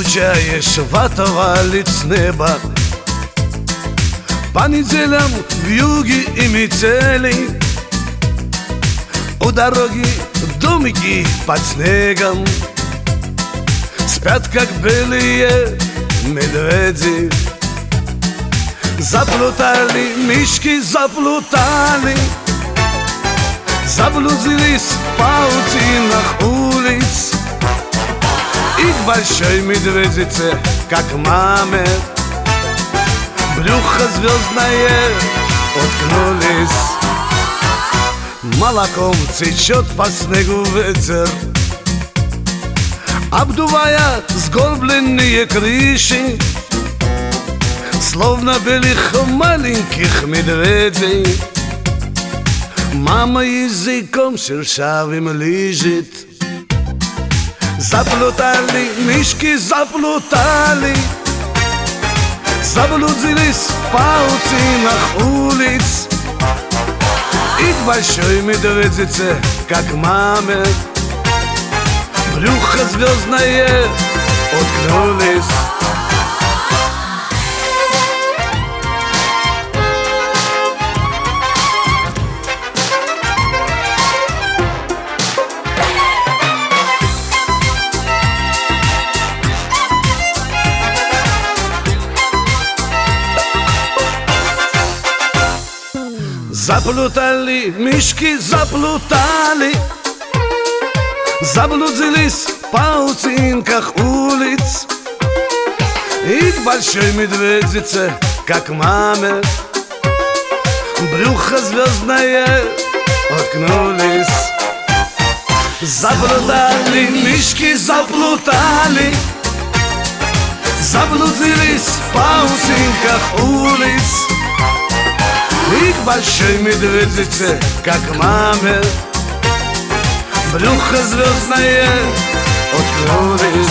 встречаешь ватовалит с неба. По неделям вьюги и метели, у дороги домики под снегом, спят, как белые медведи. Заплутали мишки, заплутали, заблудились в паутинах улиц. И к большой медведице, как маме, брюхо звездное уткнулись. Молоком течет по снегу ветер, обдувая сгорбленные крыши, словно белых маленьких медведей. Мама языком шершавым лижет. Заплутали мишки, заплутали, заблудились в паутинах улиц. И к большой медведице, как маме, брюхо звездное уткнулись. Заплутали мишки, заплутали, заблудились в паутинках улиц. И к большой медведице, как маме, брюхо звездное уткнулись. Заплутали мишки, заплутали, заблудились в паутинках улиц. И к большой медведице, как маме, брюхо звездное уткнулись.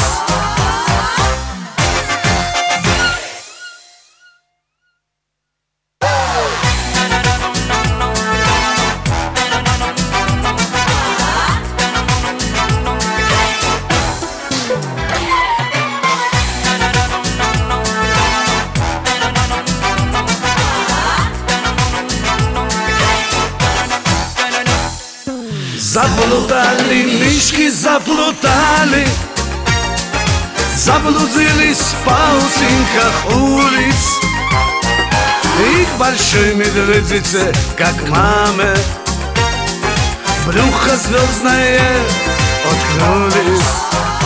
Заплутали мишки, заплутали, заблудились в паутинках улиц. И к большой медведице, как маме, брюхо звездное уткнулись.